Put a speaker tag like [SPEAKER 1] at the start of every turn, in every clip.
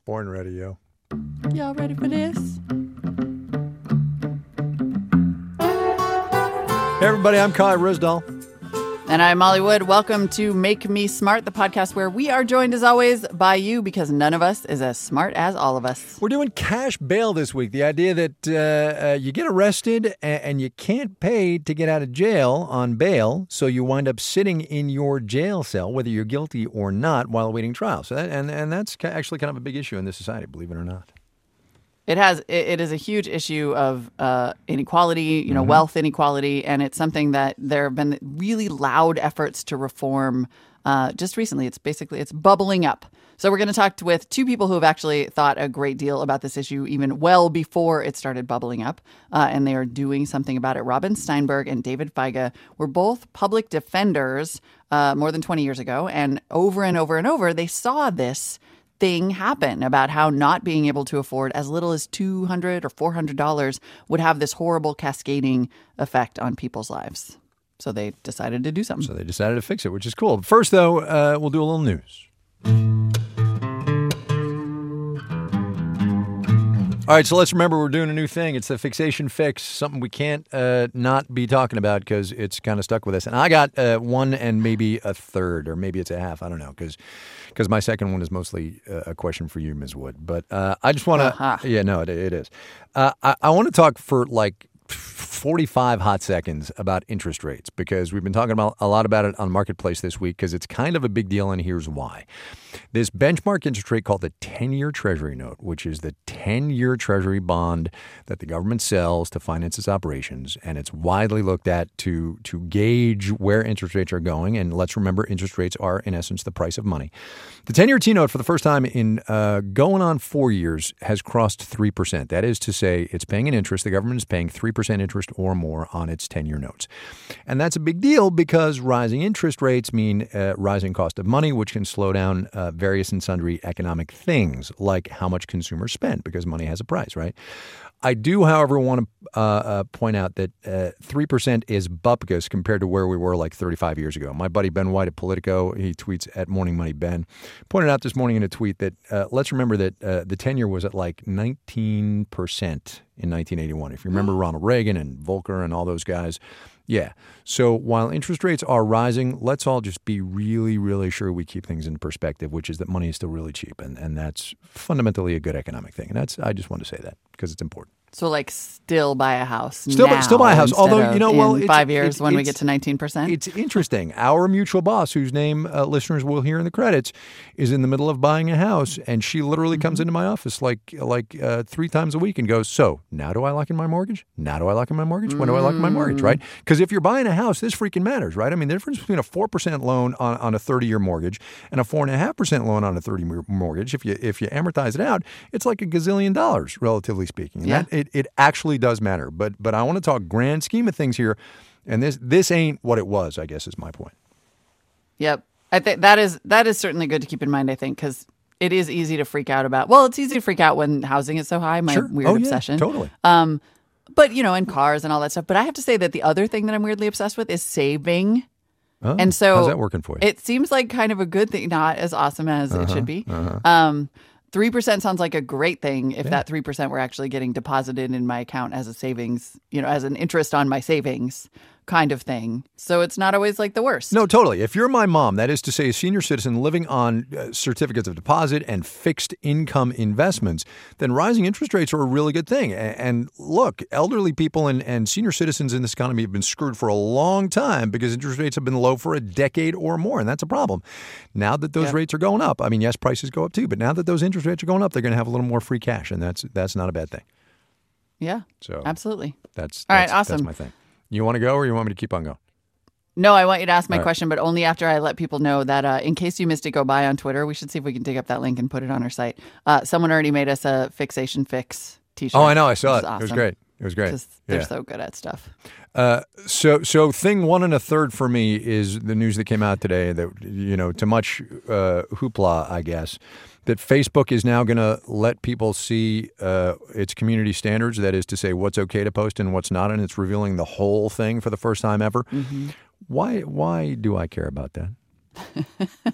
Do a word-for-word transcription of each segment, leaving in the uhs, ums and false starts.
[SPEAKER 1] Born ready, yo.
[SPEAKER 2] Y'all ready for this?
[SPEAKER 1] Hey, everybody, I'm Kai Risdall.
[SPEAKER 2] And I'm Molly Wood. Welcome to Make Me Smart, the podcast where we are joined, as always, by you because none of us is as smart as all of us.
[SPEAKER 1] We're doing cash bail this week. The idea that uh, uh, you get arrested and, and you can't pay to get out of jail on bail, so you wind up sitting in your jail cell, whether you're guilty or not, while awaiting trial. So that, and, and that's actually kind of a big issue in this society, believe it or not.
[SPEAKER 2] It has. It, it is a huge issue of uh, inequality, you know,
[SPEAKER 1] Mm-hmm.
[SPEAKER 2] wealth inequality, and it's something that there have been really loud efforts to reform. Uh, just recently, it's basically it's bubbling up. So we're going to talk to, with two people who have actually thought a great deal about this issue even well before it started bubbling up, uh, and they are doing something about it. Robin Steinberg and David Feiga were both public defenders uh, more than twenty years ago, and over and over and over, they saw this thing happen about how not being able to afford as little as two hundred dollars or four hundred dollars would have this horrible cascading effect on people's lives. So they decided to do something.
[SPEAKER 1] So they decided to fix it, which is cool. First, though, uh, we'll do a little news. All right, so let's remember we're doing a new thing. It's the Fixation Fix, something we can't uh, not be talking about because it's kind of stuck with us. And I got uh, one and maybe a third, or maybe it's a half. I don't know, because because my second one is mostly uh, a question for you, Miz Wood. But uh, I just want to
[SPEAKER 2] Uh-huh.
[SPEAKER 1] – yeah, no, it, it is. Uh, I, I want to talk for like forty-five hot seconds about interest rates because we've been talking about a lot about it on Marketplace this week because it's kind of a big deal, and here's why. This benchmark interest rate called the ten-year Treasury note, which is the ten-year Treasury bond that the government sells to finance its operations, and it's widely looked at to, to gauge where interest rates are going. And let's remember, interest rates are, in essence, the price of money. The ten-year T-note, for the first time in uh, going on four years, has crossed three percent. That is to say, it's paying an interest. The government is paying three percent interest or more on its ten-year notes. And that's a big deal because rising interest rates mean uh, rising cost of money, which can slow down uh, various and sundry economic things, like how much consumers spend, because money has a price, right? I do, however, want to uh, uh, point out that uh, three percent is bupkis compared to where we were like thirty-five years ago. My buddy Ben White at Politico, he tweets at Morning Money Ben, pointed out this morning in a tweet that uh, let's remember that uh, the ten-year was at like nineteen percent in nineteen eighty-one. If you remember Ronald Reagan and Volcker and all those guys. Yeah. So while interest rates are rising, let's all just be really, really sure we keep things in perspective, which is that money is still really cheap. And, and that's fundamentally a good economic thing. And that's I just want to say that because it's important.
[SPEAKER 2] So, like, still buy a house.
[SPEAKER 1] Still,
[SPEAKER 2] now
[SPEAKER 1] still buy a house.
[SPEAKER 2] instead
[SPEAKER 1] Although,
[SPEAKER 2] of
[SPEAKER 1] you know, well,
[SPEAKER 2] in
[SPEAKER 1] it's,
[SPEAKER 2] five years
[SPEAKER 1] it's,
[SPEAKER 2] when we
[SPEAKER 1] it's-
[SPEAKER 2] get to nineteen percent.
[SPEAKER 1] It's interesting. Our mutual boss, whose name uh, listeners will hear in the credits, is in the middle of buying a house, and she literally comes into my office like like uh, three times a week and goes, "So now do I lock in my mortgage? Now do I lock in my mortgage? When do I lock in my mortgage?" Right? Because if you're buying a house, this freaking matters, right? I mean, the difference between a four percent loan on, on a thirty-year mortgage and a four and a half percent loan on a thirty-year mortgage, if you if you amortize it out, it's like a gazillion dollars, relatively speaking. And
[SPEAKER 2] Yeah.
[SPEAKER 1] that, it it actually does matter. But but I want to talk grand scheme of things here, and this this ain't what it was, I guess, is my point.
[SPEAKER 2] Yep. I think that is that is certainly good to keep in mind, I think, because it is easy to freak out about. Well, it's easy to freak out when housing is so high, my
[SPEAKER 1] Sure.
[SPEAKER 2] weird
[SPEAKER 1] Oh, yeah,
[SPEAKER 2] obsession.
[SPEAKER 1] totally.
[SPEAKER 2] Um, but, you know, and cars and all that stuff. But I have to say that the other thing that I'm weirdly obsessed with is saving.
[SPEAKER 1] Oh,
[SPEAKER 2] And so
[SPEAKER 1] how's that working for you?
[SPEAKER 2] It seems like kind of a good thing, not as awesome as
[SPEAKER 1] Uh-huh,
[SPEAKER 2] it should be. Um, three percent sounds like a great thing if that three percent were actually getting deposited in my account as a savings, you know, as an interest on my savings kind of thing. So it's not always like the worst.
[SPEAKER 1] No, totally. If you're my mom, that is to say a senior citizen living on uh, certificates of deposit and fixed income investments, then rising interest rates are a really good thing. And, and look, elderly people and, and senior citizens in this economy have been screwed for a long time because interest rates have been low for a decade or more, and that's a problem. Now that those
[SPEAKER 2] Yep.
[SPEAKER 1] rates are going up, I mean, yes, prices go up too, but now that those interest rates are going up, they're going to have a little more free cash, and that's that's not a bad thing.
[SPEAKER 2] Yeah,
[SPEAKER 1] So
[SPEAKER 2] absolutely.
[SPEAKER 1] that's,
[SPEAKER 2] All right,
[SPEAKER 1] that's,
[SPEAKER 2] awesome.
[SPEAKER 1] that's my thing. You want to go or you want me to keep on going?
[SPEAKER 2] No, I want you to ask my
[SPEAKER 1] All right.
[SPEAKER 2] question, but only after I let people know that uh, in case you missed it, go by on Twitter. We should see if we can dig up that link and put it on our site. Uh, someone already made us a Fixation Fix t-shirt.
[SPEAKER 1] Oh, I know. I saw
[SPEAKER 2] which
[SPEAKER 1] it.
[SPEAKER 2] is
[SPEAKER 1] It was
[SPEAKER 2] awesome,
[SPEAKER 1] great. It was great.
[SPEAKER 2] Because they're
[SPEAKER 1] Yeah.
[SPEAKER 2] so good at stuff.
[SPEAKER 1] Uh, so, so thing one and a third for me is the news that came out today that, you know, to much uh, hoopla, I guess, that Facebook is now going to let people see uh, its community standards. That is to say, what's okay to post and what's not, and it's revealing the whole thing for the first time ever.
[SPEAKER 2] Mm-hmm.
[SPEAKER 1] Why? Why do I care about that?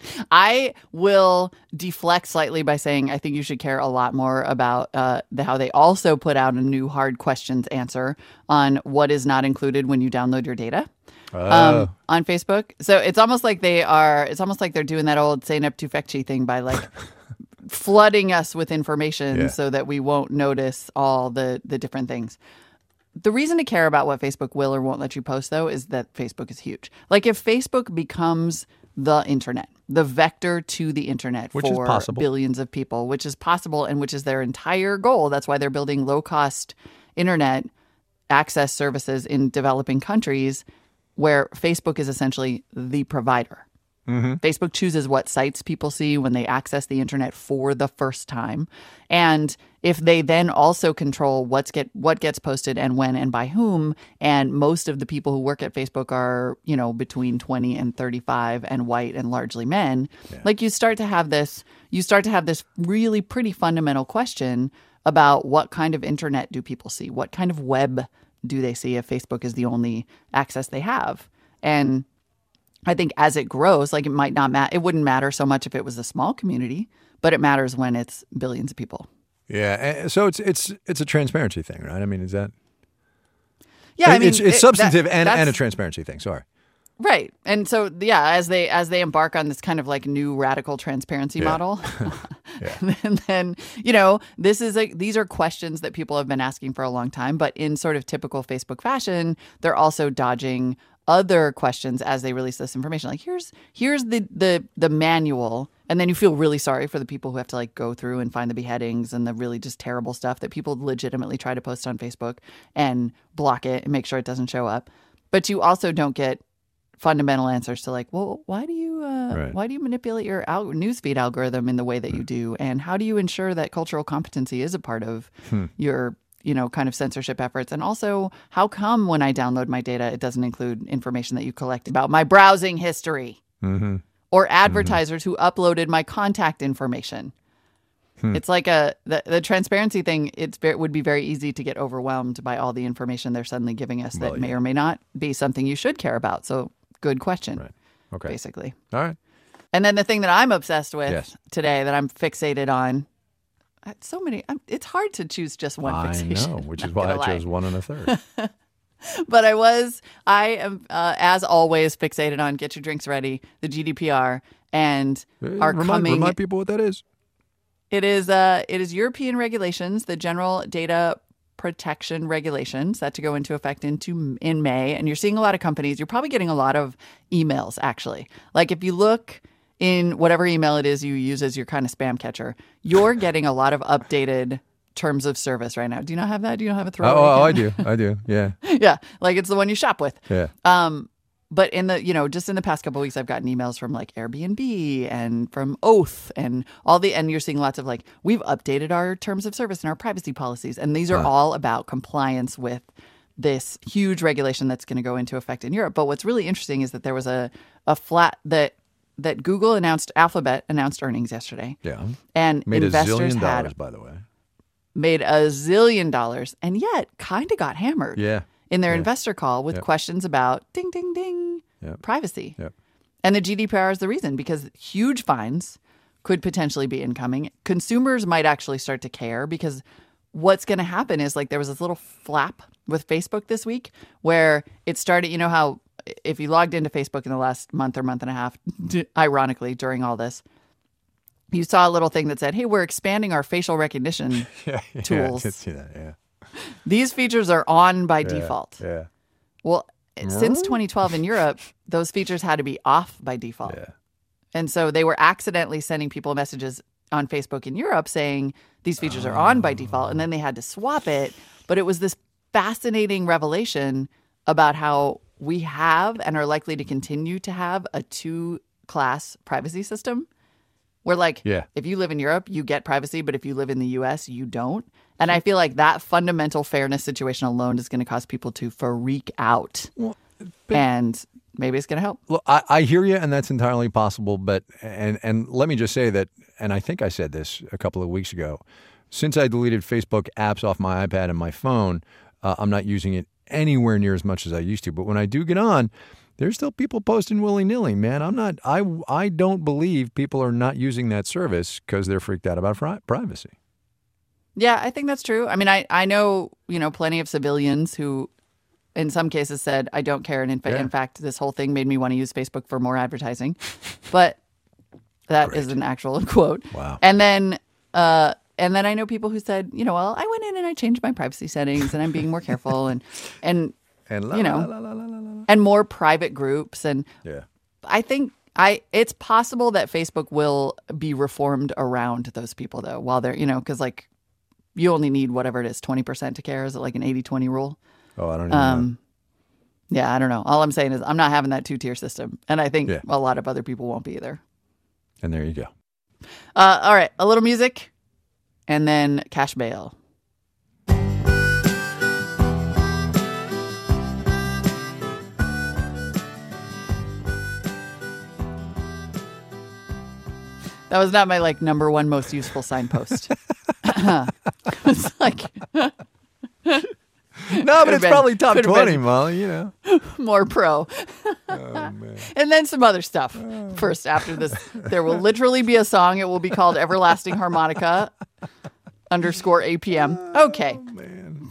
[SPEAKER 2] I will deflect slightly by saying I think you should care a lot more about uh, the, how they also put out a new hard questions answer on what is not included when you download your data.
[SPEAKER 1] Oh.
[SPEAKER 2] Um, on Facebook. So it's almost like they are, it's almost like they're doing that old say up to fetchy thing by like flooding us with information
[SPEAKER 1] Yeah.
[SPEAKER 2] so that we won't notice all the, the different things. The reason to care about what Facebook will or won't let you post, though, is that Facebook is huge. Like if Facebook becomes the internet, the vector to the internet
[SPEAKER 1] Which is
[SPEAKER 2] for
[SPEAKER 1] possible.
[SPEAKER 2] billions of people, which is possible and which is their entire goal. That's why they're building low-cost internet access services in developing countries where Facebook is essentially the provider.
[SPEAKER 1] Mm-hmm.
[SPEAKER 2] Facebook chooses what sites people see when they access the internet for the first time. And if they then also control what's get what gets posted and when and by whom, and most of the people who work at Facebook are, you know, between twenty and thirty-five and white and largely men,
[SPEAKER 1] Yeah.
[SPEAKER 2] like you start to have this, you start to have this really pretty fundamental question about what kind of internet do people see? What kind of web do they see if Facebook is the only access they have? And I think as it grows, like it might not matter. It wouldn't matter so much if it was a small community, but it matters when it's billions of people.
[SPEAKER 1] Yeah. and So it's it's it's a transparency thing, right? I mean, is that?
[SPEAKER 2] Yeah, I mean,
[SPEAKER 1] it's, it's
[SPEAKER 2] it-
[SPEAKER 1] substantive
[SPEAKER 2] that-
[SPEAKER 1] and, and a
[SPEAKER 2] that's-
[SPEAKER 1] transparency thing. Sorry.
[SPEAKER 2] Right. And so, yeah, as they as they embark on this kind of like new radical transparency
[SPEAKER 1] Yeah.
[SPEAKER 2] model,
[SPEAKER 1] Yeah.
[SPEAKER 2] and then, you know, this is a, these are questions that people have been asking for a long time, but in sort of typical Facebook fashion, they're also dodging other questions as they release this information. Like here's here's the the the manual, and then you feel really sorry for the people who have to like go through and find the beheadings and the really just terrible stuff that people legitimately try to post on Facebook and block it and make sure it doesn't show up. But you also don't get fundamental answers to like, well, why do you uh,
[SPEAKER 1] Right.
[SPEAKER 2] why do you manipulate your al- newsfeed algorithm in the way that you do, and how do you ensure that cultural competency is a part of
[SPEAKER 1] Hmm.
[SPEAKER 2] your you know kind of censorship efforts? And also, how come when I download my data, it doesn't include information that you collect about my browsing history
[SPEAKER 1] Mm-hmm.
[SPEAKER 2] or advertisers who uploaded my contact information?
[SPEAKER 1] Hmm.
[SPEAKER 2] It's like a the, the transparency thing. It's very, would be very easy to get overwhelmed by all the information they're suddenly giving us that
[SPEAKER 1] Well,
[SPEAKER 2] may
[SPEAKER 1] yeah.
[SPEAKER 2] or may not be something you should care about. So, good question,
[SPEAKER 1] Right. Okay.
[SPEAKER 2] basically.
[SPEAKER 1] All right.
[SPEAKER 2] And then the thing that I'm obsessed with
[SPEAKER 1] Yes.
[SPEAKER 2] today, that I'm fixated on, uh, so many. I'm, it's hard to choose just one
[SPEAKER 1] I
[SPEAKER 2] fixation.
[SPEAKER 1] know, which is
[SPEAKER 2] not
[SPEAKER 1] why I
[SPEAKER 2] gonna lie.
[SPEAKER 1] chose one and a third.
[SPEAKER 2] But I was, I am, uh, as always, fixated on get your drinks ready, the G D P R, and are
[SPEAKER 1] remind,
[SPEAKER 2] coming.
[SPEAKER 1] remind people what that is.
[SPEAKER 2] It is uh, it is European regulations, the General Data Protection Regulations, that to go into effect into in May. And you're seeing a lot of companies. You're probably getting a lot of emails, actually. Like if you look in whatever email it is you use as your kind of spam catcher, you're getting a lot of updated terms of service right now. Do you not have that? Do you not have a
[SPEAKER 1] Oh,
[SPEAKER 2] throwaway?
[SPEAKER 1] oh, I
[SPEAKER 2] account?
[SPEAKER 1] do. I do. Yeah.
[SPEAKER 2] Yeah, like it's the one you shop with.
[SPEAKER 1] Yeah.
[SPEAKER 2] Um, but in the, you know, just in the past couple of weeks, I've gotten emails from like Airbnb and from Oath and all the, and you're seeing lots of like, we've updated our terms of service and our privacy policies. And these are
[SPEAKER 1] Huh.
[SPEAKER 2] all about compliance with this huge regulation that's going to go into effect in Europe. But what's really interesting is that there was a, a flat that, that Google announced, Alphabet announced earnings yesterday.
[SPEAKER 1] Yeah.
[SPEAKER 2] And
[SPEAKER 1] Made a
[SPEAKER 2] investors
[SPEAKER 1] zillion
[SPEAKER 2] had
[SPEAKER 1] dollars, by the way.
[SPEAKER 2] made a zillion dollars and yet kind of got hammered
[SPEAKER 1] Yeah.
[SPEAKER 2] in their
[SPEAKER 1] Yeah.
[SPEAKER 2] investor call with
[SPEAKER 1] Yep.
[SPEAKER 2] questions about ding, ding, ding,
[SPEAKER 1] Yep.
[SPEAKER 2] privacy.
[SPEAKER 1] Yep.
[SPEAKER 2] And the G D P R is the reason, because huge fines could potentially be incoming. Consumers might actually start to care, because what's going to happen is like there was this little flap with Facebook this week where it started, you know how if you logged into Facebook in the last month or month and a half, d- ironically during all this, you saw a little thing that said, hey, we're expanding our facial recognition.
[SPEAKER 1] Yeah. Yeah.
[SPEAKER 2] Tools.
[SPEAKER 1] I did see that. Yeah.
[SPEAKER 2] These features are on by
[SPEAKER 1] Yeah,
[SPEAKER 2] default.
[SPEAKER 1] Yeah.
[SPEAKER 2] Well, since twenty twelve in Europe, those features had to be off by default.
[SPEAKER 1] Yeah.
[SPEAKER 2] And so they were accidentally sending people messages on Facebook in Europe saying these features are on by default. And then they had to swap it. But it was this fascinating revelation about how we have and are likely to continue to have a two-class privacy system. Where like,
[SPEAKER 1] Yeah.
[SPEAKER 2] if you live in Europe, you get privacy, but if you live in the U S, you don't. And I feel like that fundamental fairness situation alone is going to cause people to freak out.
[SPEAKER 1] Well, but-
[SPEAKER 2] And maybe it's going to help.
[SPEAKER 1] Look, I, I hear you, and that's entirely possible. But and and let me just say that, and I think I said this a couple of weeks ago. Since I deleted Facebook apps off my iPad and my phone, uh, I'm not using it anywhere near as much as I used to. But when I do get on, there's still people posting willy-nilly, man. I'm not, I, I don't believe people are not using that service because they're freaked out about fri- privacy.
[SPEAKER 2] Yeah, I think that's true. I mean, I, I know, you know, plenty of civilians who in some cases said, I don't care. And in, fa-
[SPEAKER 1] Yeah.
[SPEAKER 2] in fact, this whole thing made me want to use Facebook for more advertising. But that
[SPEAKER 1] Great.
[SPEAKER 2] is an actual quote.
[SPEAKER 1] Wow.
[SPEAKER 2] And then, uh, and then I know people who said, you know, well, I went in and I changed my privacy settings and I'm being more careful and, and,
[SPEAKER 1] And la,
[SPEAKER 2] you know,
[SPEAKER 1] la, la, la, la, la, la.
[SPEAKER 2] and more private groups. And
[SPEAKER 1] Yeah.
[SPEAKER 2] I think I it's possible that Facebook will be reformed around those people, though, while they're, you know, because like you only need whatever it is, twenty percent to care. Is it like an eighty twenty rule?
[SPEAKER 1] Oh, I don't even know.
[SPEAKER 2] Um, yeah, I don't know. All I'm saying is I'm not having that two tier system. And I think
[SPEAKER 1] Yeah.
[SPEAKER 2] a lot of other people won't be either.
[SPEAKER 1] And there you go.
[SPEAKER 2] Uh, all right, a little music and then cash bail. That was not my like number one most useful signpost. It's like
[SPEAKER 1] No, but it's
[SPEAKER 2] been-
[SPEAKER 1] probably top
[SPEAKER 2] could've
[SPEAKER 1] twenty,
[SPEAKER 2] been.
[SPEAKER 1] Molly, you know.
[SPEAKER 2] more pro.
[SPEAKER 1] Oh, man.
[SPEAKER 2] And then some other stuff. First, after this, there will literally be a song. It will be called Everlasting Harmonica underscore A P M. Okay.
[SPEAKER 1] Man.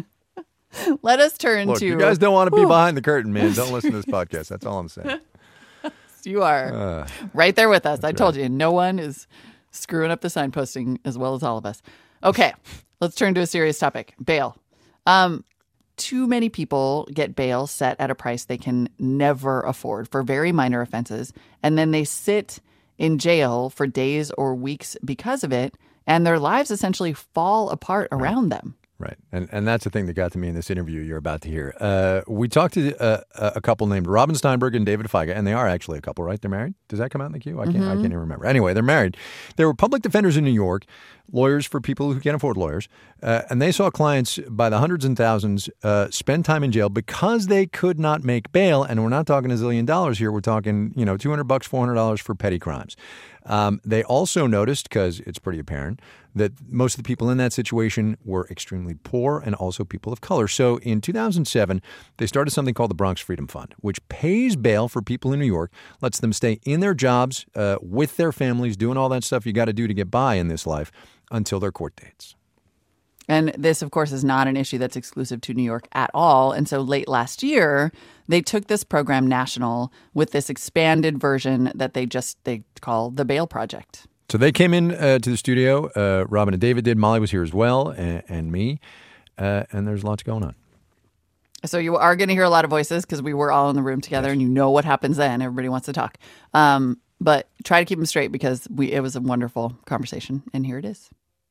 [SPEAKER 2] Let us turn
[SPEAKER 1] Look,
[SPEAKER 2] to.
[SPEAKER 1] you guys don't want to be
[SPEAKER 2] Whew.
[SPEAKER 1] behind the curtain, man. Don't listen to this podcast. That's all I'm saying.
[SPEAKER 2] You are
[SPEAKER 1] Uh,
[SPEAKER 2] right there with us. I told you, no one is screwing up the signposting as well as all of us. Okay, let's turn to a serious topic, bail. Um, too many people get bail set at a price they can never afford for very minor offenses, and then they sit in jail for days or weeks because of it, and their lives essentially fall apart around them.
[SPEAKER 1] Right. And and that's the thing that got to me in this interview you're about to hear. Uh, we talked to uh, a couple named Robin Steinberg and David Feiga, and they are actually a couple, right? They're married? Does that come out in the queue? I can't, I can't even remember. Anyway, they're married. They were public defenders in New York, lawyers for people who can't afford lawyers, uh, and they saw clients by the hundreds and thousands uh, spend time in jail because they could not make bail. And we're not talking a zillion dollars here. We're talking, you know, two hundred bucks, four hundred dollars for petty crimes. Um, they also noticed, because it's pretty apparent, that most of the people in that situation were extremely poor and also people of color. So in two thousand seven, they started something called the Bronx Freedom Fund, which pays bail for people in New York, lets them stay in their jobs uh, with their families, doing all that stuff you got to do to get by in this life until their court dates.
[SPEAKER 2] And this, of course, is not an issue that's exclusive to New York at all. And so late last year, they took this program national with this expanded version that they just they call the Bail Project.
[SPEAKER 1] So they came in uh, to the studio. Uh, Robin and David did. Molly was here as well, and, and me. Uh, and there's lots going on.
[SPEAKER 2] So you are going to hear a lot of voices because we were all in the room together, and you know what happens then. Everybody wants to talk. Um, but try to keep them straight because we it was a wonderful conversation. And here it is.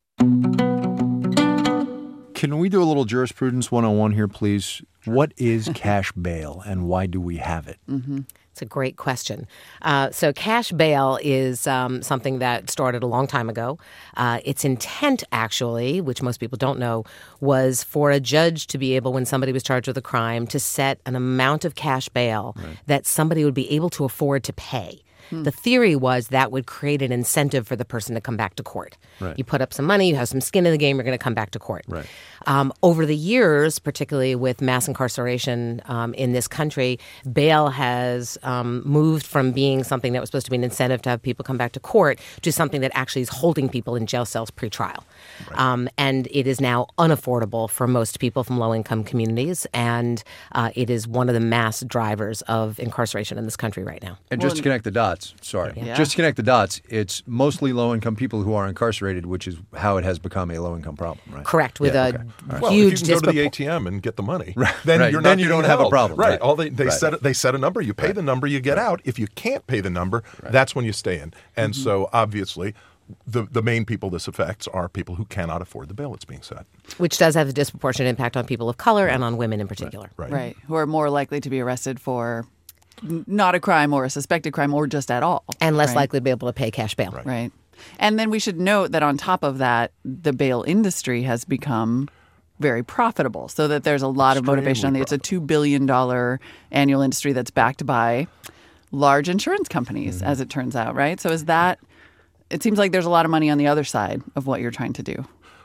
[SPEAKER 1] Can we do a little jurisprudence one oh one here, please? What is cash bail and why do we have it?
[SPEAKER 2] Mm-hmm.
[SPEAKER 3] It's a great question. Uh, so cash bail is um, something that started a long time ago. Uh, its intent, actually, which most people don't know, was for a judge to be able, when somebody was charged with a crime, to set an amount of cash bail right. that somebody would be able to afford to pay. Hmm. The theory was that would create an incentive for the person to come back to court.
[SPEAKER 1] Right.
[SPEAKER 3] You put up some money, you have some skin in the game, you're going to come back to court.
[SPEAKER 1] Right.
[SPEAKER 3] Um, over the years, particularly with mass incarceration um, in this country, bail has um, moved from being something that was supposed to be an incentive to have people come back to court to something that actually is holding people in jail cells pre-trial. Right. Um, and it is now unaffordable for most people from low-income communities, and uh, it is one of the mass drivers of incarceration in this country right now.
[SPEAKER 1] And just to connect the dots, sorry,
[SPEAKER 2] Yeah.
[SPEAKER 1] just to connect the dots, it's mostly low-income people who are incarcerated, which is how it has become a low-income problem, right?
[SPEAKER 3] Correct, with
[SPEAKER 1] Yeah,
[SPEAKER 3] a
[SPEAKER 1] okay. Right.
[SPEAKER 4] Well,
[SPEAKER 3] huge
[SPEAKER 4] if you can go to the
[SPEAKER 3] dispropor-
[SPEAKER 4] A T M and get the money,
[SPEAKER 1] Right.
[SPEAKER 4] then
[SPEAKER 1] Right.
[SPEAKER 4] you're
[SPEAKER 1] Then
[SPEAKER 4] not
[SPEAKER 1] you
[SPEAKER 4] being
[SPEAKER 1] don't have a
[SPEAKER 4] held.
[SPEAKER 1] problem.
[SPEAKER 4] Right.
[SPEAKER 1] Right.
[SPEAKER 4] All they they
[SPEAKER 1] Right.
[SPEAKER 4] set they set a number. You pay
[SPEAKER 1] Right.
[SPEAKER 4] the number, you get
[SPEAKER 1] Right.
[SPEAKER 4] out. If you can't pay the number, that's when you stay in. And
[SPEAKER 1] Mm-hmm.
[SPEAKER 4] so obviously, the the main people this affects are people who cannot afford the bail that's being set.
[SPEAKER 3] which does have a disproportionate impact on people of color and on women in particular.
[SPEAKER 4] Right.
[SPEAKER 2] Right. Who are more likely to be arrested for n- not a crime or a suspected crime or just at all.
[SPEAKER 3] And less
[SPEAKER 2] right?
[SPEAKER 3] likely to be able to pay cash bail.
[SPEAKER 4] Right.
[SPEAKER 2] Right. And then we should note that on top of that, the bail industry has become very profitable, so that there's a lot of motivation on the, it's a two billion dollars annual industry that's backed by large insurance companies,
[SPEAKER 4] Mm-hmm.
[SPEAKER 2] as it turns out, right? So is that, it seems like there's a lot of money on the other side of what you're trying to do.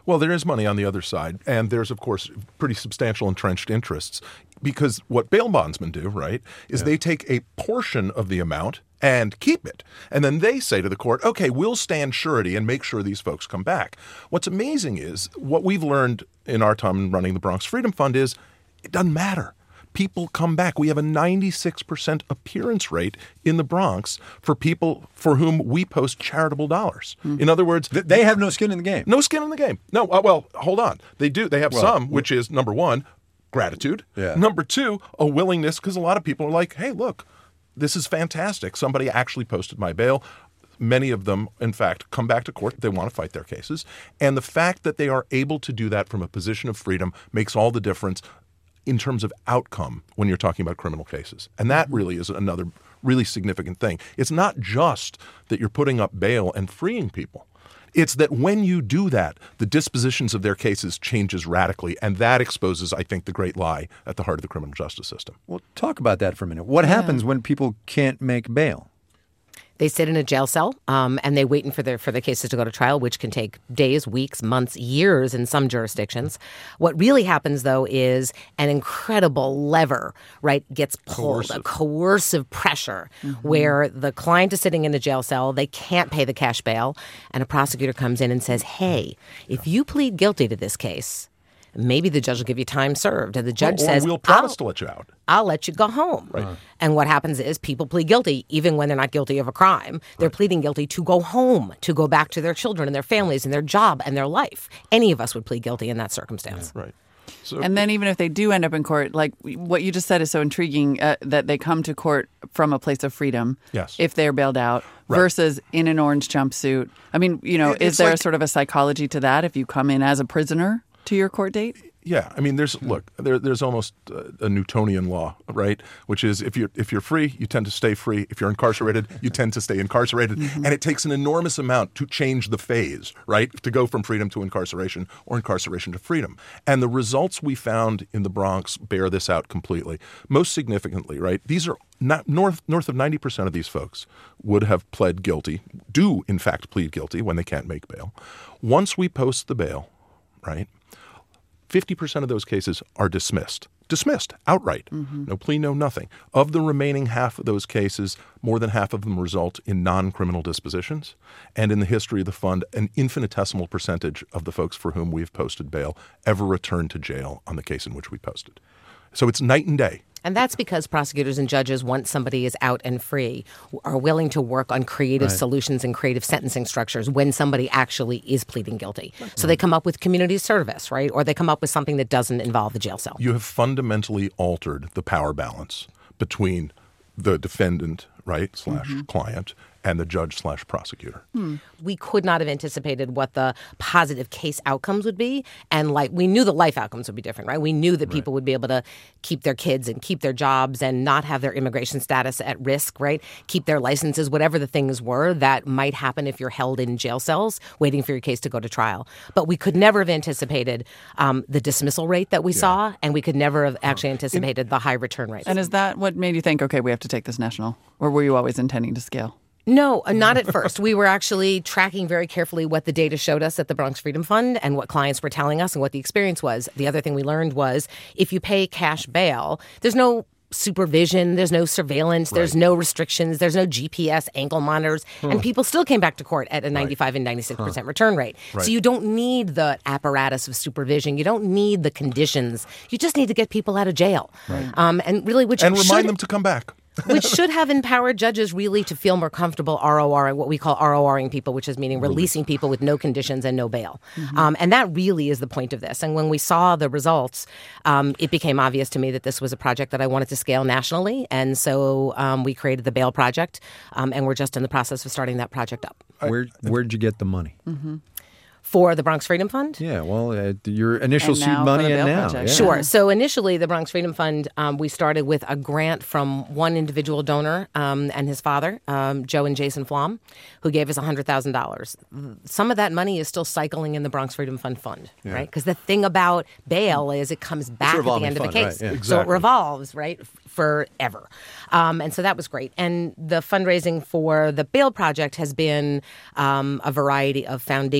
[SPEAKER 4] Well, there is money on the other side, and there's, of course, pretty substantial entrenched interests. Because what bail bondsmen do, right, is yeah. they take a portion of the amount and keep it. And then they say to the court, okay, we'll stand surety and make sure these folks come back. What's amazing is what we've learned in our time running the Bronx Freedom Fund is it doesn't matter. People come back. We have a ninety-six percent appearance rate in the Bronx for people for whom we post charitable dollars. Mm. In other words,
[SPEAKER 1] Th- they have no skin in the game.
[SPEAKER 4] No skin in the game. No, uh, well, hold on. They do. They have
[SPEAKER 1] well,
[SPEAKER 4] some, which is, number one, gratitude.
[SPEAKER 1] Yeah.
[SPEAKER 4] Number two, a willingness, because a lot of people are like, hey, look, this is fantastic. Somebody actually posted my bail. Many of them, in fact, come back to court. They want to fight their cases. And the fact that they are able to do that from a position of freedom makes all the difference in terms of outcome when you're talking about criminal cases. And that really is another really significant thing. It's not just that you're putting up bail and freeing people. It's that when you do that, the dispositions of their cases changes radically, and that exposes, I think, the great lie at the heart of the criminal justice system.
[SPEAKER 1] Well, talk about that for a minute. What yeah. happens when people can't make bail?
[SPEAKER 3] They sit in a jail cell um, and they wait for their for the cases to go to trial, which can take days, weeks, months, years in some jurisdictions. What really happens, though, is an incredible lever, right, gets pulled, coercive. a coercive pressure mm-hmm. where the client is sitting in the jail cell, they can't pay the cash bail, and a prosecutor comes in and says, hey, if you plead guilty to this case, maybe the judge will give you time served. And the judge
[SPEAKER 4] well, or
[SPEAKER 3] says,
[SPEAKER 4] we'll promise to let you out.
[SPEAKER 3] I'll let you go home.
[SPEAKER 4] Right.
[SPEAKER 3] Uh-huh. And what happens is people plead guilty even when they're not guilty of a crime. They're right. pleading guilty to go home, to go back to their children and their families and their job and their life. Any of us would plead guilty in that circumstance.
[SPEAKER 4] Yeah. Right. So,
[SPEAKER 2] and then even if they do end up in court, like what you just said is so intriguing, uh, that they come to court from a place of freedom
[SPEAKER 4] yes.
[SPEAKER 2] if they're bailed out right. versus in an orange jumpsuit. I mean, you know,
[SPEAKER 4] it,
[SPEAKER 2] is there
[SPEAKER 4] like,
[SPEAKER 2] a sort of a psychology to that if you come in as a prisoner to your court date?
[SPEAKER 4] Yeah, I mean, there's look, there, there's almost a Newtonian law, right? Which is if you're if you're free, you tend to stay free. If you're incarcerated, you tend to stay incarcerated, mm-hmm. and it takes an enormous amount to change the phase, right? To go from freedom to incarceration or incarceration to freedom. And the results we found in the Bronx bear this out completely. Most significantly, right? These are not north north of ninety percent of these folks would have pled guilty, do in fact plead guilty when they can't make bail. Once we post the bail, right? fifty percent of those cases are dismissed. Dismissed outright. Mm-hmm. No plea, no nothing. Of the remaining half of those cases, more than half of them result in non-criminal dispositions. And in the history of the fund, an infinitesimal percentage of the folks for whom we've posted bail ever return to jail on the case in which we posted. So it's night and day.
[SPEAKER 3] And that's because prosecutors and judges, once somebody is out and free, are willing to work on creative right. solutions and creative sentencing structures when somebody actually is pleading guilty. Right. So they come up with community service, right? Or they come up with something that doesn't involve the jail cell.
[SPEAKER 4] You have fundamentally altered the power balance between the defendant, right, slash mm-hmm. client, and the judge slash prosecutor.
[SPEAKER 3] Hmm. We could not have anticipated what the positive case outcomes would be. And like we knew the life outcomes would be different, right? We knew that right. people would be able to keep their kids and keep their jobs and not have their immigration status at risk, right? Keep their licenses, whatever the things were that might happen if you're held in jail cells waiting for your case to go to trial. But we could never have anticipated um, the dismissal rate that we yeah. saw, and we could never have actually anticipated In, the high return rates.
[SPEAKER 2] And is that what made you think, okay, we have to take this national? Or were you always intending to scale?
[SPEAKER 3] No, not at first. We were actually tracking very carefully what the data showed us at the Bronx Freedom Fund and what clients were telling us and what the experience was. The other thing we learned was if you pay cash bail, there's no supervision, there's no surveillance, there's right. no restrictions, there's no G P S ankle monitors, huh. and people still came back to court at a ninety-five right. and ninety-six percent huh. return rate. Right. So you don't need the apparatus of supervision. You don't need the conditions. You just need to get people out of jail. Right. Um, and really, which
[SPEAKER 4] and remind
[SPEAKER 3] should,
[SPEAKER 4] them to come back.
[SPEAKER 3] which should have empowered judges really to feel more comfortable R O R, what we call R O R-ing people, which is meaning releasing people with no conditions and no bail. Mm-hmm. Um, and that really is the point of this. And when we saw the results, um, it became obvious to me that this was a project that I wanted to scale nationally. And so um, we created the Bail Project, um, and we're just in the process of starting that project up.
[SPEAKER 1] Where, where'd you get the money?
[SPEAKER 3] Mm-hmm. For the Bronx Freedom Fund?
[SPEAKER 1] Yeah, well, uh, your initial seed money and now. Yeah.
[SPEAKER 3] Sure. So initially, the Bronx Freedom Fund, um, we started with a grant from one individual donor um, and his father, um, Joe and Jason Flom, who gave us one hundred thousand dollars. Some of that money is still cycling in the Bronx Freedom Fund fund, yeah. right? Because the thing about bail is it comes back at the end
[SPEAKER 1] fund,
[SPEAKER 3] of the case.
[SPEAKER 1] Right, yeah.
[SPEAKER 3] So
[SPEAKER 4] exactly.
[SPEAKER 3] it revolves, right, forever. Um, and so that was great. And the fundraising for the Bail Project has been um, a variety of foundations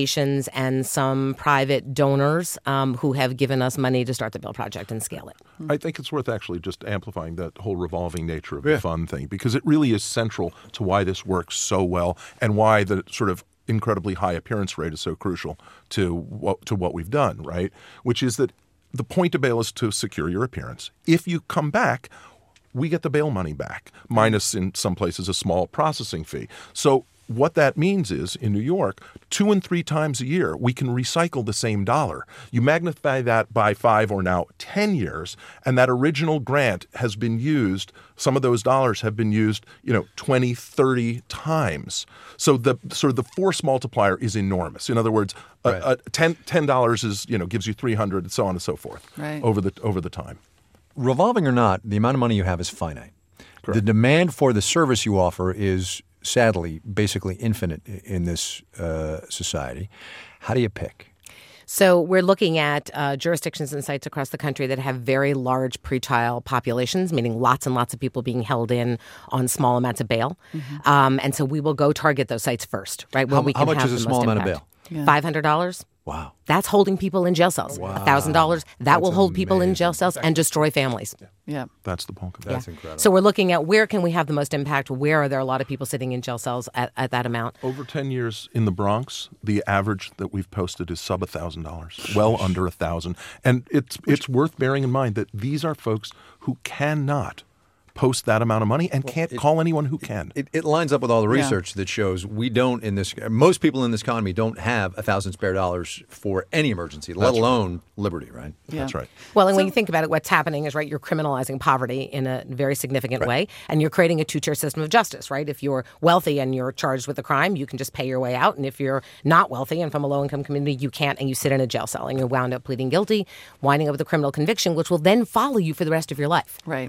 [SPEAKER 3] and some private donors um, who have given us money to start the Bail Project and scale it.
[SPEAKER 4] I think it's worth actually just amplifying that whole revolving nature of yeah. the fund thing, because it really is central to why this works so well and why the sort of incredibly high appearance rate is so crucial to what, to what we've done, right? Which is that the point of bail is to secure your appearance. If you come back, we get the bail money back, minus in some places a small processing fee. So what that means is, in New York, two and three times a year, we can recycle the same dollar. You magnify that by five or now ten years, and that original grant has been used, some of those dollars have been used, you know, twenty, thirty times. So the sort of the force multiplier is enormous. In other words, right. a, a ten, ten dollars is, you know, gives you three hundred and so on and so forth
[SPEAKER 2] right.
[SPEAKER 4] over the over the time.
[SPEAKER 1] Revolving or not, the amount of money you have is finite.
[SPEAKER 4] Correct.
[SPEAKER 1] The demand for the service you offer is sadly, basically infinite in this uh, society. How do you pick?
[SPEAKER 3] So we're looking at uh, jurisdictions and sites across the country that have very large pretrial populations, meaning lots and lots of people being held in on small amounts of bail. Mm-hmm. Um, and so we will go target those sites first, right? Where
[SPEAKER 1] how,
[SPEAKER 3] we can
[SPEAKER 1] how much
[SPEAKER 3] have
[SPEAKER 1] is a
[SPEAKER 3] the
[SPEAKER 1] small
[SPEAKER 3] most
[SPEAKER 1] amount
[SPEAKER 3] impact.
[SPEAKER 1] of bail?
[SPEAKER 3] Yeah. five hundred dollars.
[SPEAKER 1] Wow.
[SPEAKER 3] That's holding people in jail cells.
[SPEAKER 1] Wow.
[SPEAKER 3] one thousand dollars. That
[SPEAKER 1] That's
[SPEAKER 3] will hold people in
[SPEAKER 1] amazing.
[SPEAKER 3] jail cells and destroy families.
[SPEAKER 4] Yeah.
[SPEAKER 2] Yeah.
[SPEAKER 4] That's the bulk of
[SPEAKER 1] That's
[SPEAKER 3] yeah.
[SPEAKER 1] incredible.
[SPEAKER 3] So we're looking at where can we have the most impact? Where are there a lot of people sitting in jail cells at, at that amount?
[SPEAKER 4] Over ten years in the Bronx, the average that we've posted is sub one thousand dollars, well under one thousand dollars. And it's it's worth bearing in mind that these are folks who cannot post that amount of money and
[SPEAKER 1] well,
[SPEAKER 4] can't
[SPEAKER 1] it,
[SPEAKER 4] call anyone who can.
[SPEAKER 1] It, it lines up with all the
[SPEAKER 2] Yeah.
[SPEAKER 1] research that shows we don't in this, most people in this economy don't have a thousand spare dollars for any emergency, let
[SPEAKER 4] That's
[SPEAKER 1] alone right. liberty, right?
[SPEAKER 2] Yeah.
[SPEAKER 4] That's right.
[SPEAKER 3] Well, and
[SPEAKER 2] So-
[SPEAKER 3] when you think about it, what's happening is, right, you're criminalizing poverty in a very significant
[SPEAKER 1] Right.
[SPEAKER 3] way, and you're creating a two-tier system of justice, right? If you're wealthy and you're charged with a crime, you can just pay your way out. And if you're not wealthy and from a low-income community, you can't, and you sit in a jail cell, and you're wound up pleading guilty, winding up with a criminal conviction, which will then follow you for the rest of your life.
[SPEAKER 2] Right.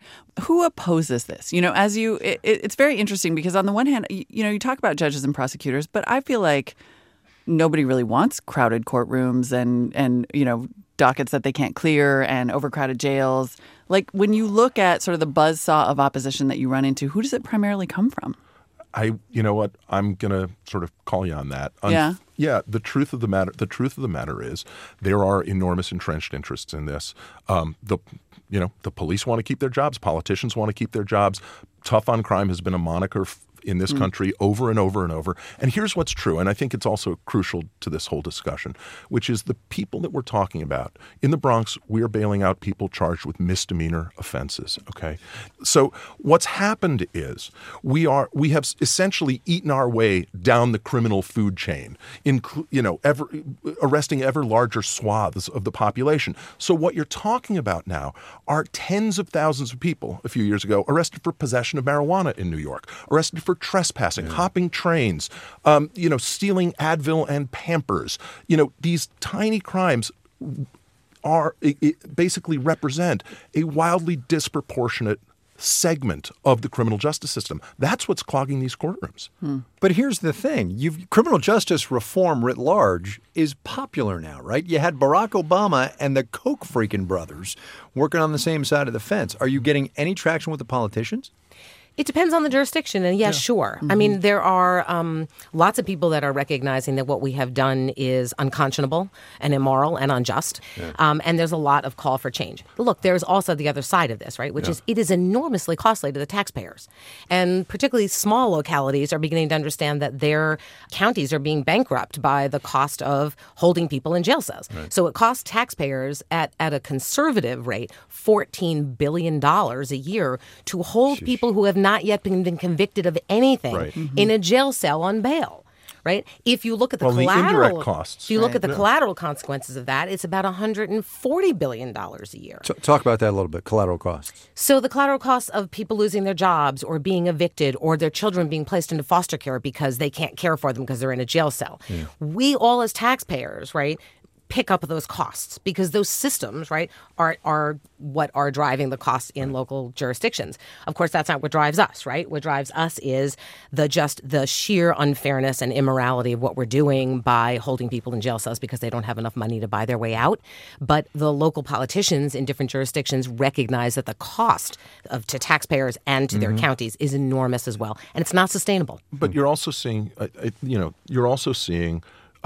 [SPEAKER 2] Who opposes this? You know, as you, it, it's very interesting because on the one hand, you, you know, you talk about judges and prosecutors, but I feel like nobody really wants crowded courtrooms and, and you know, dockets that they can't clear and overcrowded jails. Like when you look at sort of the buzzsaw of opposition that you run into, who does it primarily come from?
[SPEAKER 4] I, you know what, I'm going to sort of call you on that. Un-
[SPEAKER 2] Yeah.
[SPEAKER 4] Yeah. The truth of the matter, the truth of the matter is there are enormous entrenched interests in this. Um, the, you know, the police want to keep their jobs. Politicians want to keep their jobs. Tough on crime has been a moniker f- in this mm. country over and over and over. And here's what's true, and I think it's also crucial to this whole discussion, which is the people that we're talking about. In the Bronx, we are bailing out people charged with misdemeanor offenses, okay? So what's happened is we are we have essentially eaten our way down the criminal food chain, in, you know, ever arresting ever larger swaths of the population. So what you're talking about now are tens of thousands of people a few years ago arrested for possession of marijuana in New York, arrested for trespassing, yeah. hopping trains, um, you know, stealing Advil and Pampers. You know, these tiny crimes are it, it basically represent a wildly disproportionate segment of the criminal justice system. That's what's clogging these courtrooms.
[SPEAKER 1] Hmm. But here's the thing. You've, criminal justice reform writ large is popular now, right? You had Barack Obama and the Koch freaking brothers working on the same side of the fence. Are you getting any traction with the politicians?
[SPEAKER 3] It depends on the jurisdiction, and yes, yeah. sure. Mm-hmm. I mean, there are um, lots of people that are recognizing that what we have done is unconscionable and immoral and unjust, yeah. um, and there's a lot of call for change. But look, there's also the other side of this, right, which yeah. is it is enormously costly to the taxpayers, and particularly small localities are beginning to understand that their counties are being bankrupt by the cost of holding people in jail cells. Right. So it costs taxpayers at, at a conservative rate fourteen billion dollars a year to hold Sheesh. people who have not not yet been, been convicted of anything
[SPEAKER 4] right. mm-hmm.
[SPEAKER 3] in a jail cell on bail, right? If you look at the
[SPEAKER 4] well,
[SPEAKER 3] collateral
[SPEAKER 4] the indirect costs,
[SPEAKER 3] if you look
[SPEAKER 2] right.
[SPEAKER 3] at the
[SPEAKER 4] yeah.
[SPEAKER 3] collateral consequences of that, it's about one hundred forty billion dollars a year.
[SPEAKER 1] T- talk about that a little bit, collateral costs.
[SPEAKER 3] So the collateral costs of people losing their jobs or being evicted or their children being placed into foster care because they can't care for them because they're in a jail cell. Yeah. We all as taxpayers, right, pick up those costs because those systems, right, are are what are driving the costs in local jurisdictions. Of course, that's not what drives us, right? What drives us is the just the sheer unfairness and immorality of what we're doing by holding people in jail cells because they don't have enough money to buy their way out. But the local politicians in different jurisdictions recognize that the cost of to taxpayers and to mm-hmm. their counties is enormous as well, and it's not sustainable.
[SPEAKER 4] But you're also seeing, uh, you know, you're also seeing.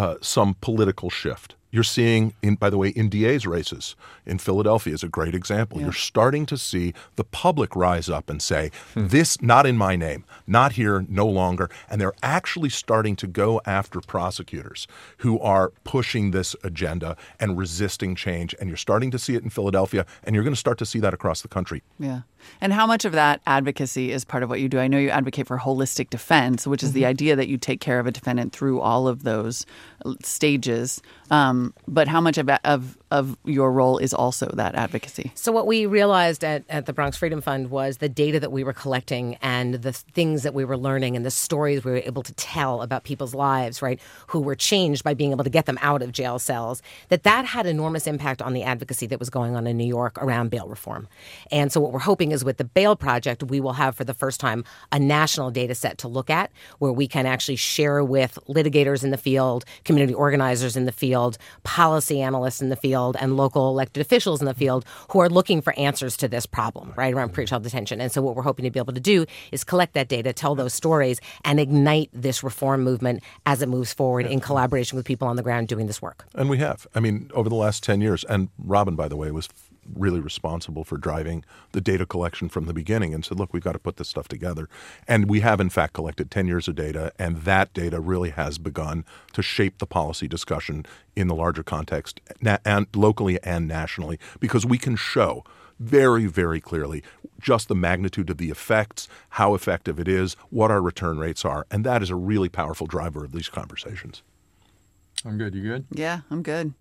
[SPEAKER 4] uh, some political shift. You're seeing, in, by the way, in D A's races in Philadelphia is a great example. Yeah. You're starting to see the public rise up and say, hmm. this, not in my name, not here, no longer. And they're actually starting to go after prosecutors who are pushing this agenda and resisting change. And you're starting to see it in Philadelphia, and you're going to start to see that across the country.
[SPEAKER 2] Yeah. And how much of that advocacy is part of what you do? I know you advocate for holistic defense, which is mm-hmm. the idea that you take care of a defendant through all of those stages. Um, but how much of, of of your role is also that advocacy?
[SPEAKER 3] So what we realized at, at the Bronx Freedom Fund was the data that we were collecting and the things that we were learning and the stories we were able to tell about people's lives, right, who were changed by being able to get them out of jail cells, that that had enormous impact on the advocacy that was going on in New York around bail reform. And so what we're hoping is with the Bail Project, we will have for the first time a national data set to look at where we can actually share with litigators in the field, community organizers in the field, policy analysts in the field, and local elected officials in the field who are looking for answers to this problem, right, around pretrial detention. And so what we're hoping to be able to do is collect that data, tell those stories, and ignite this reform movement as it moves forward in collaboration with people on the ground doing this work.
[SPEAKER 4] And we have. I mean, over the last ten years, and Robin, by the way, was really responsible for driving the data collection from the beginning and said, look, we've got to put this stuff together. And we have, in fact, collected ten years of data, and that data really has begun to shape the policy discussion in the larger context, na- and locally and nationally, because we can show very, very clearly just the magnitude of the effects, how effective it is, what our return rates are. And that is a really powerful driver of these conversations.
[SPEAKER 1] I'm good. You good?
[SPEAKER 2] Yeah, I'm good.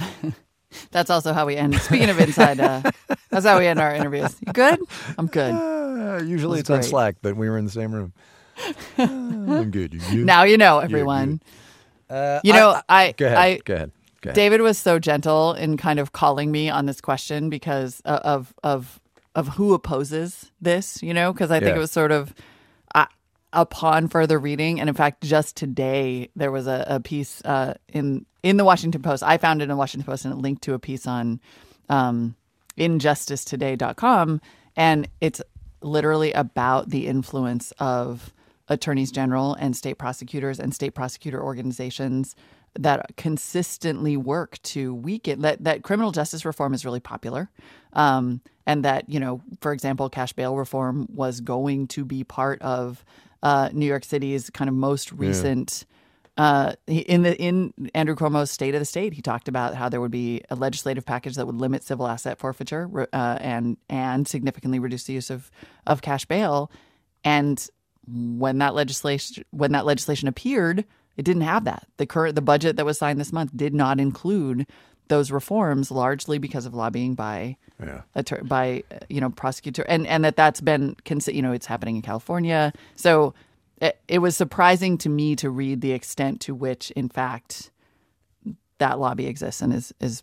[SPEAKER 2] That's also how we end. Speaking of inside, uh, that's how we end our interviews. You good? I'm good.
[SPEAKER 1] Uh, usually it's great. On Slack, but we were in the same room. Uh, I'm good. You good?
[SPEAKER 2] Now you know, everyone. Uh, you know, I, I,
[SPEAKER 1] go ahead.
[SPEAKER 2] I,
[SPEAKER 1] go ahead. Go ahead.
[SPEAKER 2] David was so gentle in kind of calling me on this question because of of of who opposes this. You know, because I think yeah. it was sort of. Uh, Upon further reading, and in fact, just today there was a, a piece uh, in in the Washington Post. I found it in the Washington Post, and it linked to a piece on um, injustice today dot com, and it's literally about the influence of attorneys general and state prosecutors and state prosecutor organizations that consistently work to weaken that that criminal justice reform is really popular, um, and that, you know, for example, cash bail reform was going to be part of Uh, New York City's kind of most recent, yeah. uh, in the in Andrew Cuomo's State of the State, he talked about how there would be a legislative package that would limit civil asset forfeiture uh, and and significantly reduce the use of of cash bail. And when that legislation when that legislation appeared, it didn't have that. The current the budget that was signed this month did not include those reforms, largely because of lobbying by yeah. attor- by you know prosecutor, and and that that's been you know it's happening in California. So it, it was surprising to me to read the extent to which, in fact, that lobby exists and is is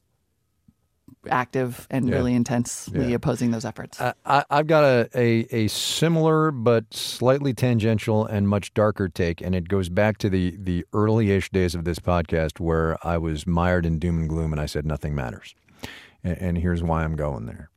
[SPEAKER 2] active and yeah. really intensely yeah. opposing those efforts.
[SPEAKER 1] Uh, I, I've got a, a a similar but slightly tangential and much darker take, and it goes back to the the early-ish days of this podcast where I was mired in doom and gloom and I said nothing matters. And, and here's why I'm going there.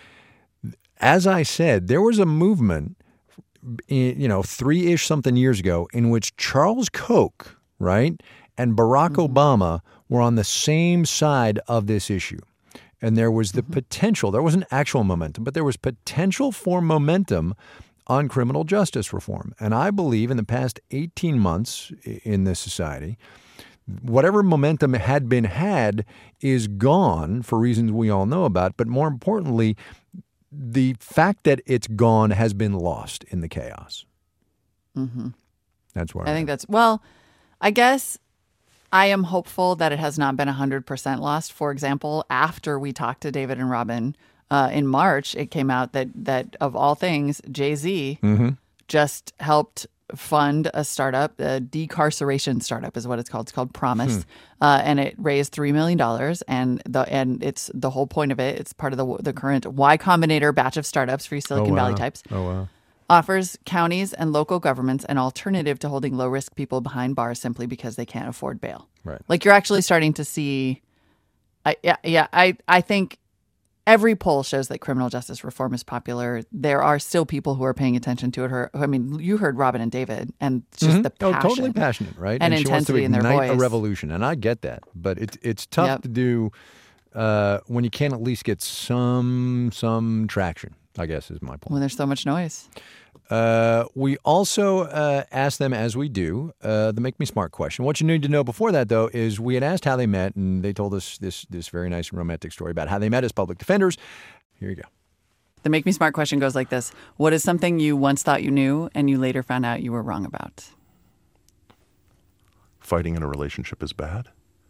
[SPEAKER 1] As I said, there was a movement, you know, three-ish something years ago in which Charles Koch, right, and Barack mm-hmm. Obama were on the same side of this issue. And there was the mm-hmm. potential, there wasn't actual momentum, but there was potential for momentum on criminal justice reform. And I believe in the past eighteen months in this society, whatever momentum had been had is gone for reasons we all know about. But more importantly, the fact that it's gone has been lost in the chaos.
[SPEAKER 2] Mm-hmm.
[SPEAKER 1] That's what
[SPEAKER 2] I
[SPEAKER 1] I
[SPEAKER 2] think that's, well, I guess I am hopeful that it has not been one hundred percent lost. For example, after we talked to David and Robin uh, in March, it came out that, that of all things, Jay-Z
[SPEAKER 1] mm-hmm. just
[SPEAKER 2] helped fund a startup, a decarceration startup is what it's called. It's called Promise. Hmm. Uh, and it raised three million dollars. And the and it's the whole point of it. It's part of the the current Y Combinator batch of startups for you Silicon
[SPEAKER 1] oh, wow.
[SPEAKER 2] Valley types.
[SPEAKER 1] Oh, wow.
[SPEAKER 2] Offers counties and local governments an alternative to holding low-risk people behind bars simply because they can't afford bail.
[SPEAKER 1] Right.
[SPEAKER 2] Like, you're actually starting to see, I, yeah, yeah, I, I think every poll shows that criminal justice reform is popular. There are still people who are paying attention to it. Her, I mean, you heard Robin and David, and just
[SPEAKER 1] mm-hmm.
[SPEAKER 2] the passion.
[SPEAKER 1] Oh, totally passionate, right?
[SPEAKER 2] And,
[SPEAKER 1] and she wants to
[SPEAKER 2] intensity in their
[SPEAKER 1] ignite
[SPEAKER 2] voice.
[SPEAKER 1] a revolution, and I get that. But it's it's tough
[SPEAKER 2] Yep.
[SPEAKER 1] to do uh, when you can't at least get some some traction, I guess is my point.
[SPEAKER 2] When there's so much noise.
[SPEAKER 1] Uh, we also uh, asked them, as we do, uh, the Make Me Smart question. What you need to know before that, though, is we had asked how they met, and they told us this this very nice and romantic story about how they met as public defenders. Here you go.
[SPEAKER 2] The Make Me Smart question goes like this. What is something you once thought you knew and you later found out you were wrong about?
[SPEAKER 4] Fighting in a relationship is bad.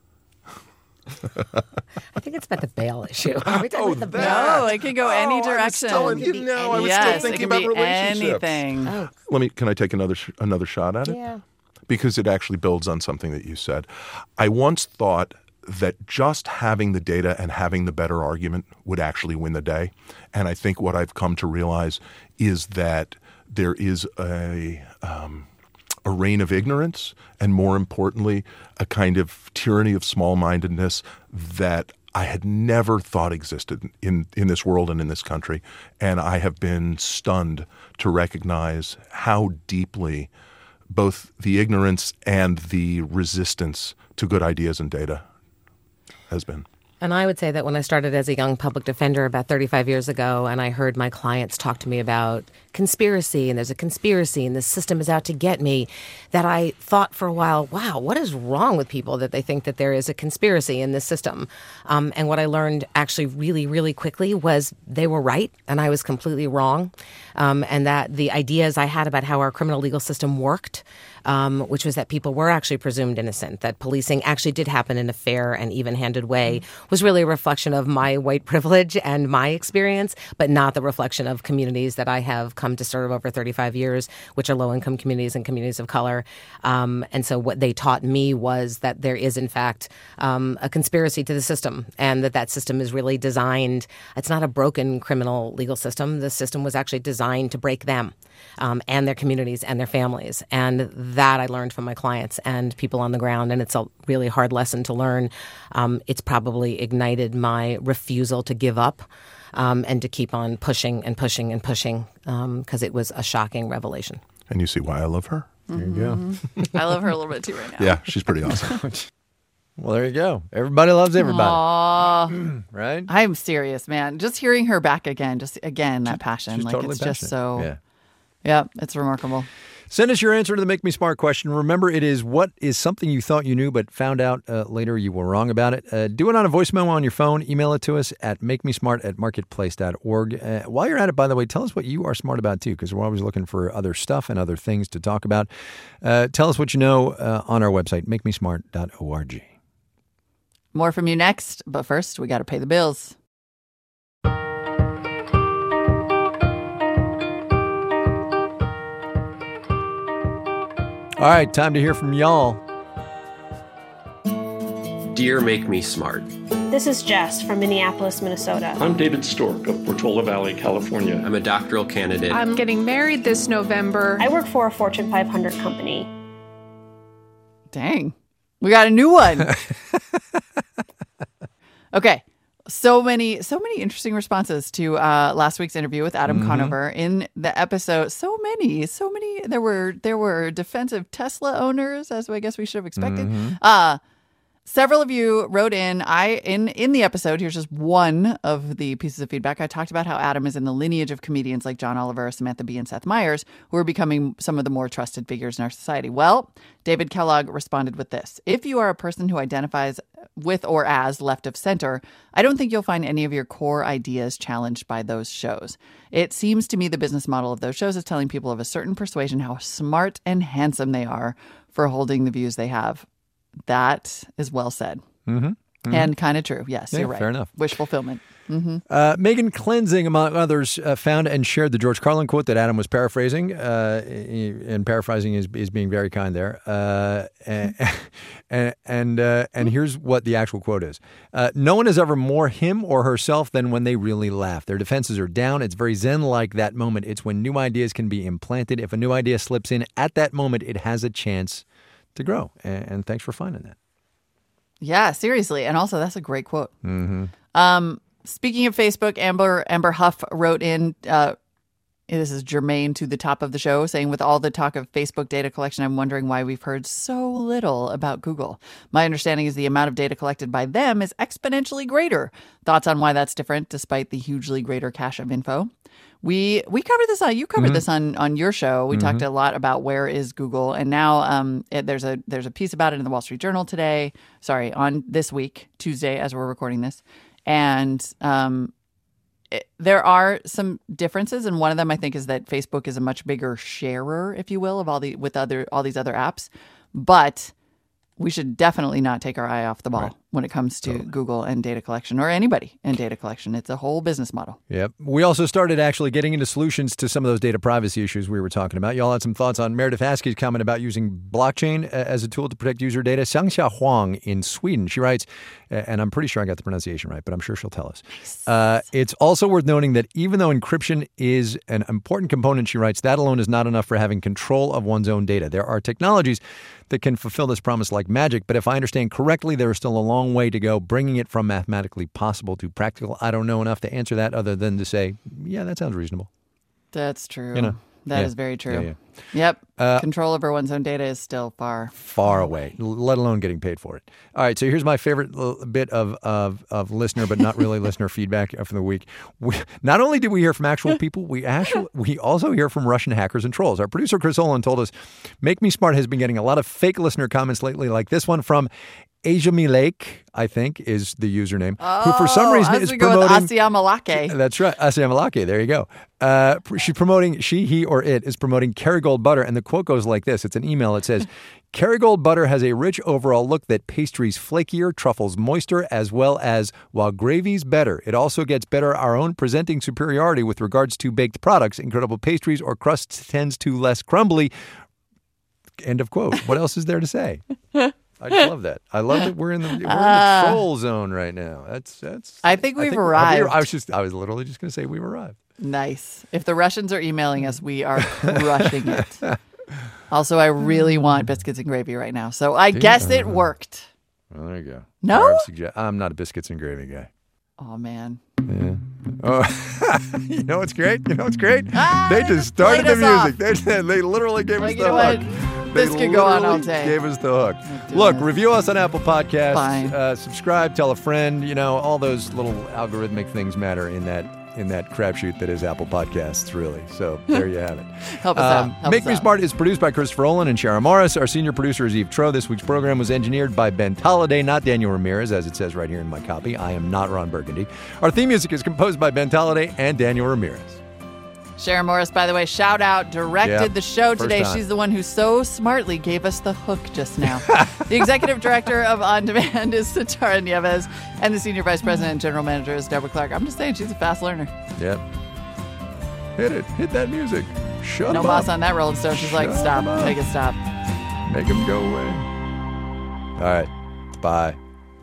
[SPEAKER 3] I think it's about the bail issue. Are we talking
[SPEAKER 4] Oh,
[SPEAKER 3] about the
[SPEAKER 4] that-
[SPEAKER 3] bail?
[SPEAKER 2] No, it can go any
[SPEAKER 4] Oh, I was
[SPEAKER 2] direction.
[SPEAKER 4] telling you, no, I was
[SPEAKER 2] yes,
[SPEAKER 4] still
[SPEAKER 2] it
[SPEAKER 4] thinking
[SPEAKER 2] can
[SPEAKER 4] about
[SPEAKER 2] be
[SPEAKER 4] relationships.
[SPEAKER 2] anything.
[SPEAKER 3] Oh,
[SPEAKER 4] Let me. Can I take another sh- another shot at it?
[SPEAKER 3] yeah.
[SPEAKER 4] Because it actually builds on something that you said. I once thought that just having the data and having the better argument would actually win the day. And I think what I've come to realize is that there is a um, a reign of ignorance, and more importantly, a kind of tyranny of small-mindedness that I had never thought existed in, in this world and in this country. And I have been stunned to recognize how deeply both the ignorance and the resistance to good ideas and data has been.
[SPEAKER 3] And I would say that when I started as a young public defender about thirty-five years ago, and I heard my clients talk to me about conspiracy, and there's a conspiracy, and the system is out to get me, that I thought for a while, wow, what is wrong with people that they think that there is a conspiracy in this system? Um, and what I learned actually really, really quickly was they were right, and I was completely wrong. Um, and that the ideas I had about how our criminal legal system worked, um, which was that people were actually presumed innocent, that policing actually did happen in a fair and even-handed way, was really a reflection of my white privilege and my experience, but not the reflection of communities that I have come to serve over thirty-five years, which are low-income communities and communities of color. Um, and so what they taught me was that there is, in fact, um, a conspiracy to the system, and that that system is really designed. It's not a broken criminal legal system. The system was actually designed to break them um, and their communities and their families. And that I learned from my clients and people on the ground. And it's a really hard lesson to learn. Um, it's probably ignited my refusal to give up um, and to keep on pushing and pushing and pushing because um, it was a shocking revelation.
[SPEAKER 4] And you see why I love her?
[SPEAKER 1] There you go.
[SPEAKER 2] I love her a little bit too right now.
[SPEAKER 4] Yeah, she's pretty awesome.
[SPEAKER 1] Well, there you go. Everybody loves everybody,
[SPEAKER 2] Aw.
[SPEAKER 1] right?
[SPEAKER 2] I'm serious, man. Just hearing her back again, just again, that passion.
[SPEAKER 1] She's
[SPEAKER 2] like
[SPEAKER 1] totally
[SPEAKER 2] it's
[SPEAKER 1] passionate.
[SPEAKER 2] just so,
[SPEAKER 1] Yeah.
[SPEAKER 2] yeah, it's remarkable.
[SPEAKER 1] Send us your answer to the Make Me Smart question. Remember, it is what is something you thought you knew but found out uh, later you were wrong about it. Uh, do it on a voice memo on your phone. Email it to us at makemesmart at marketplace dot org. Uh, while you're at it, by the way, tell us what you are smart about, too, because we're always looking for other stuff and other things to talk about. Uh, tell us what you know uh, on our website, make me smart dot org.
[SPEAKER 2] More from you next, but first, we got to pay the bills.
[SPEAKER 1] All right, time to hear from y'all.
[SPEAKER 5] Dear Make Me Smart.
[SPEAKER 6] This is Jess from Minneapolis, Minnesota.
[SPEAKER 7] I'm David Stork of Portola Valley, California.
[SPEAKER 5] I'm a doctoral candidate.
[SPEAKER 8] I'm getting married this November.
[SPEAKER 6] I work for a Fortune five hundred company.
[SPEAKER 2] Dang. We got a new one. Okay. So many, so many interesting responses to uh, last week's interview with Adam
[SPEAKER 1] Mm-hmm.
[SPEAKER 2] Conover in the episode. So many, so many. There were there were defensive Tesla owners, as I guess we should have expected.
[SPEAKER 1] Mm-hmm.
[SPEAKER 2] Uh, several of you wrote in. I in in the episode. Here's just one of the pieces of feedback. I talked about how Adam is in the lineage of comedians like John Oliver, Samantha Bee, and Seth Meyers, who are becoming some of the more trusted figures in our society. Well, David Kellogg responded with this: if you are a person who identifies with or as left of center, I don't think you'll find any of your core ideas challenged by those shows. It seems to me the business model of those shows is telling people of a certain persuasion how smart and handsome they are for holding the views they have. That is well said.
[SPEAKER 1] Mm-hmm. Mm-hmm.
[SPEAKER 2] And kind of true. Yes,
[SPEAKER 1] Yeah,
[SPEAKER 2] you're right.
[SPEAKER 1] fair enough.
[SPEAKER 2] Wish fulfillment.
[SPEAKER 1] Uh, Megan Cleansing, among others, uh, found and shared the George Carlin quote that Adam was paraphrasing, uh, and paraphrasing is, is being very kind there. Uh, and and and, uh, and here's what the actual quote is. Uh, no one is ever more him or herself than when they really laugh. Their defenses are down. It's very Zen-like, that moment. It's when new ideas can be implanted. If a new idea slips in at that moment, it has a chance to grow. And, and thanks for finding that.
[SPEAKER 2] Yeah, seriously. And also, that's a great quote.
[SPEAKER 1] Mm-hmm.
[SPEAKER 2] Um, speaking of Facebook, Amber Amber Huff wrote in, uh, this is germane to the top of the show, saying, with all the talk of Facebook data collection, I'm wondering why we've heard so little about Google. My understanding is the amount of data collected by them is exponentially greater. Thoughts on why that's different despite the hugely greater cache of info? We we covered this on you covered mm-hmm. this on, on your show. We mm-hmm. talked a lot about where is Google, and now um, it, there's a there's a piece about it in the Wall Street Journal today. Sorry, on this week, Tuesday, as we're recording this, and um, it, there are some differences, and one of them I think is that Facebook is a much bigger sharer, if you will, of all the with other all these other apps, but we should definitely not take our eye off the ball right. when it comes to totally. Google and data collection, or anybody in data collection. It's a whole business model.
[SPEAKER 1] Yep. We also started actually getting into solutions to some of those data privacy issues we were talking about. Y'all had some thoughts on Meredith Askey's comment about using blockchain as a tool to protect user data. Xiangxia Huang in Sweden, she writes, and I'm pretty sure I got the pronunciation right, but I'm sure she'll tell us. Uh, it's also worth noting that even though encryption is an important component, she writes, that alone is not enough for having control of one's own data. There are technologies that can fulfill this promise like magic, but if I understand correctly, there is still a long way to go bringing it from mathematically possible to practical. I don't know enough to answer that other than to say, yeah, that sounds reasonable.
[SPEAKER 2] That's true.
[SPEAKER 1] You know,
[SPEAKER 2] that
[SPEAKER 1] yeah.
[SPEAKER 2] is very true.
[SPEAKER 1] Yeah, yeah.
[SPEAKER 2] Yep.
[SPEAKER 1] Uh,
[SPEAKER 2] Control over one's own data is still far,
[SPEAKER 1] far away, let alone getting paid for it. All right, so here's my favorite bit of of, of listener, but not really listener feedback for the week. We, not only did we hear from actual people, we actually we also hear from Russian hackers and trolls. Our producer Chris Olin told us, "Make Me Smart" has been getting a lot of fake listener comments lately, like this one from Asia Milake, I think, is the username,
[SPEAKER 2] oh,
[SPEAKER 1] who for some reason is promoting...
[SPEAKER 2] Asia Malake.
[SPEAKER 1] That's right, Asia Malake, there you go. Uh, she's promoting, she, he, or it is promoting Kerrygold butter, and the quote goes like this. It's an email. It says, Kerrygold butter has a rich overall look that pastries flakier, truffles moister, as well as, while gravy's better, it also gets better our own presenting superiority with regards to baked products. Incredible pastries or crust tends to less crumbly. End of quote. What else is there to say? I just love that. I love that we're in the we're in the
[SPEAKER 2] uh,
[SPEAKER 1] troll zone right now. That's that's.
[SPEAKER 2] I think we've
[SPEAKER 1] I think
[SPEAKER 2] arrived.
[SPEAKER 1] We, I was just. I was literally just going to say we've arrived.
[SPEAKER 2] Nice. If the Russians are emailing us, we are crushing it. Also, I really want biscuits and gravy right now, so I yeah. guess it worked.
[SPEAKER 1] Well, there you go.
[SPEAKER 2] No,
[SPEAKER 1] suggest- I'm not a biscuits and gravy guy.
[SPEAKER 2] Oh man.
[SPEAKER 1] Yeah. Oh, you know what's great? You know what's great?
[SPEAKER 2] Ah,
[SPEAKER 1] they just started the music.
[SPEAKER 2] They,
[SPEAKER 1] they literally gave
[SPEAKER 2] like,
[SPEAKER 1] us the hook.
[SPEAKER 2] This
[SPEAKER 1] they
[SPEAKER 2] could go on all day.
[SPEAKER 1] Gave us the hook. Look, review us on Apple Podcasts.
[SPEAKER 2] Fine.
[SPEAKER 1] Uh, subscribe, tell a friend. You know, all those little algorithmic things matter in that in that crapshoot that is Apple Podcasts, really. So there you have it.
[SPEAKER 2] Help us
[SPEAKER 1] um,
[SPEAKER 2] out. Help
[SPEAKER 1] Make
[SPEAKER 2] us
[SPEAKER 1] Me
[SPEAKER 2] out.
[SPEAKER 1] Smart is produced by Christopher Olin and Sharon Morris. Our senior producer is Eve Tro. This week's program was engineered by Ben Tolliday, not Daniel Ramirez, as it says right here in my copy. I am not Ron Burgundy. Our theme music is composed by Ben Tolliday and Daniel Ramirez.
[SPEAKER 2] Sharon Morris, by the way, shout out, directed
[SPEAKER 1] yep,
[SPEAKER 2] the show today.
[SPEAKER 1] time.
[SPEAKER 2] She's the one who so smartly gave us the hook just now. The executive director of On Demand is Satara Nieves, and the senior vice president and general manager is Deborah Clark. I'm just saying, she's a fast learner.
[SPEAKER 1] Yep. Hit it. Hit that music. Shut
[SPEAKER 2] no
[SPEAKER 1] up.
[SPEAKER 2] moss on that Rolling Stone. She's
[SPEAKER 1] Shut
[SPEAKER 2] like, stop.
[SPEAKER 1] up.
[SPEAKER 2] Make it stop.
[SPEAKER 1] Make him go away. All right. Bye.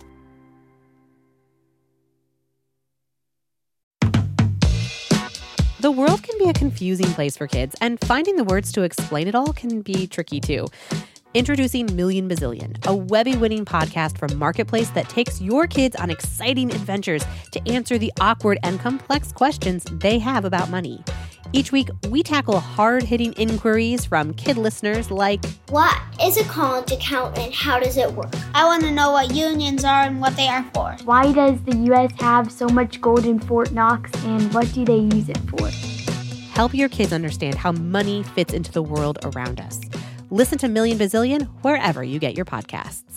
[SPEAKER 9] The world can be a confusing place for kids, and finding the words to explain it all can be tricky too. Introducing Million Bazillion, a Webby-winning podcast from Marketplace that takes your kids on exciting adventures to answer the awkward and complex questions they have about money. Each week, we tackle hard-hitting inquiries from kid listeners like,
[SPEAKER 10] what is a college account and how does it work? I want to know what unions are and what they are for.
[SPEAKER 11] Why does the U S have so much gold in Fort Knox, and what do they use it for?
[SPEAKER 9] Help your kids understand how money fits into the world around us. Listen to Million Bazillion wherever you get your podcasts.